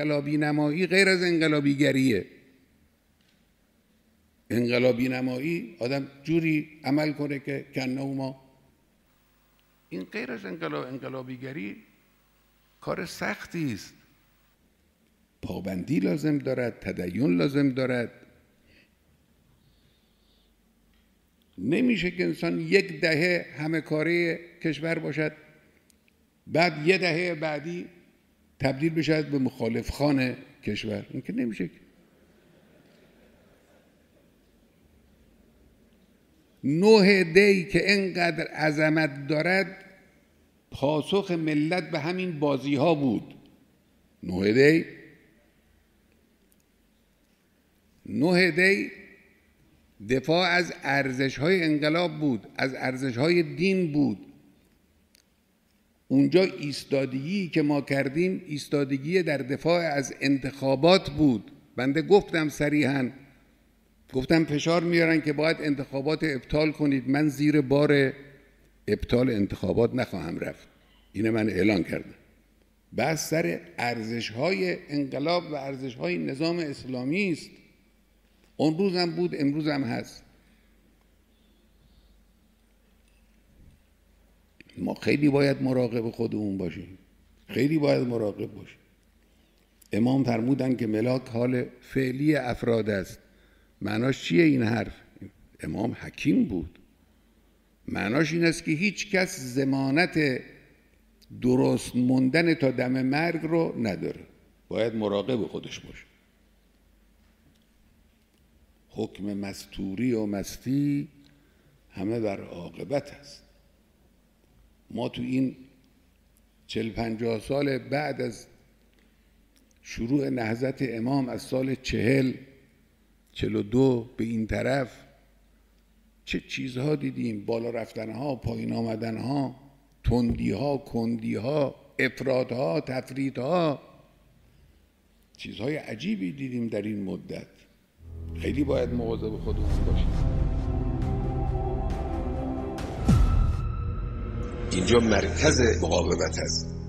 انقلابی نمایی غیر از انقلابیگریه. انقلابی نمایی آدم جوری عمل کنه که کنه ما، این غیر از انقلابیگری کار سختی است. پابندی لازم دارد، تدین لازم دارد. نمیشه که انسان یک دهه همه کاره کشور باشد، بعد یه دهه بعدی تبدیل بشد به مخالف خانه کشور. این که نمیشه. 9 دی که اینقدر عظمت دارد پاسخ ملت به همین بازی ها بود. 9 دی دفاع از ارزش های انقلاب بود، از ارزش های دین بود. اونجا ایستادگی که ما کردیم ایستادگی در دفاع از انتخابات بود. بنده گفتم صریحاً، گفتم فشار میارن که باید انتخابات ابطال کنید، من زیر بار ابطال انتخابات نخواهم رفت. اینه من اعلان کردم. بس سر ارزش‌های انقلاب و ارزش‌های نظام اسلامی است. اون روزم بود، امروز هم هست. ما خیلی باید مراقب خودمون باشیم، خیلی باید مراقب باشیم. امام فرمودن که ملاک حال فعلی افراد است. معناش چیه این حرف؟ امام حکیم بود. معناش این است که هیچ کس ضمانت درست موندن تا دم مرگ رو نداره. باید مراقب خودش باشه. حکم مستوری و مستی همه بر عاقبت است. ما تو این 40-50 سال بعد از شروع نهضت امام، از سال 40-42 به این طرف چه چیزها دیدیم؟ بالا رفتنها، پایین آمدنها، تندیها، کندیها، افراطها، تفریطها، چیزهای عجیبی دیدیم در این مدت. خیلی باید مواظب خودمون باشیم. اینجا مرکز مقاومت است.